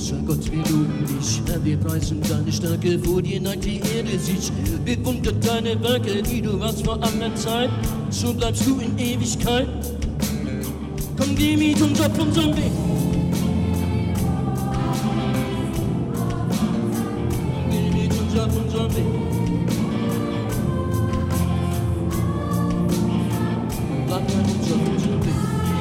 Großer Gott, wir loben dich, Herr, wir preisen deine Stärke, vor dir neigt die Erde sich. Bewundert deine Werke, die du warst vor aller Zeit, so bleibst du in Ewigkeit. Komm, geh mit uns auf unserem Weg. Geh mit uns auf unserem Weg. Bleib bei uns auf unserem Weg.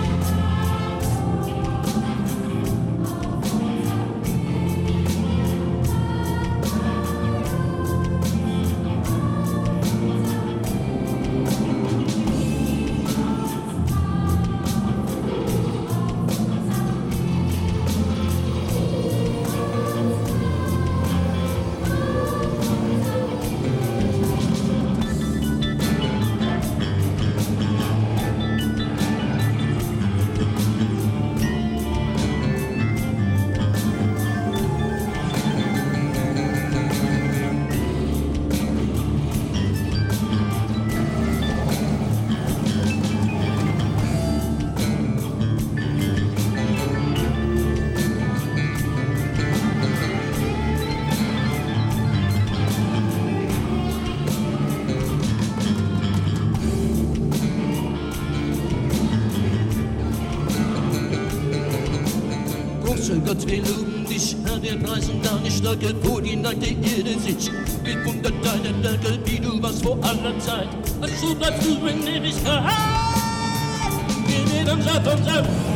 Großer Gott, wir loben dich, Herr, wir preisen deine Stärke, wo die nackte Erde sich. Bewundert deine Werke, wie du warst vor aller Zeit, also bleibst du in Ewigkeit. Geh mit uns auf unserem Weg.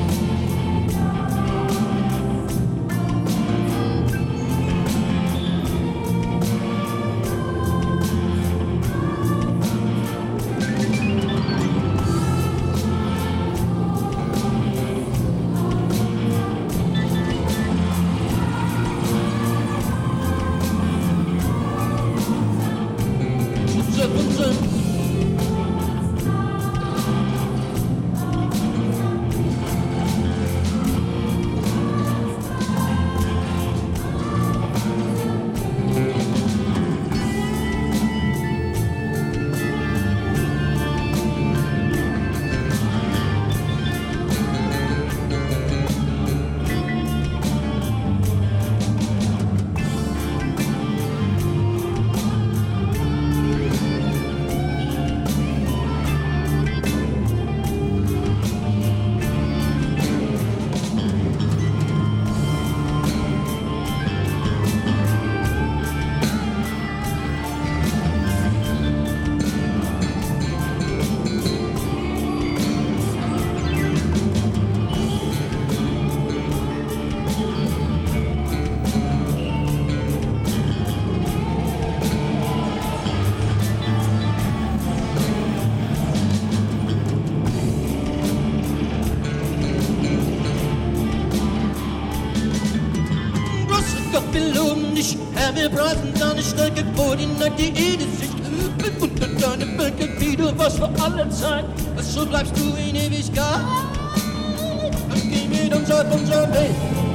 Gott, wir loben dich, Herr, wir preisen deine Stärke, vor die nackte Erde sich. Bewundert deine Werke, wie du warst vor aller Zeit, so bleibst du in Ewigkeit. Und geh mit uns auf unserem Weg.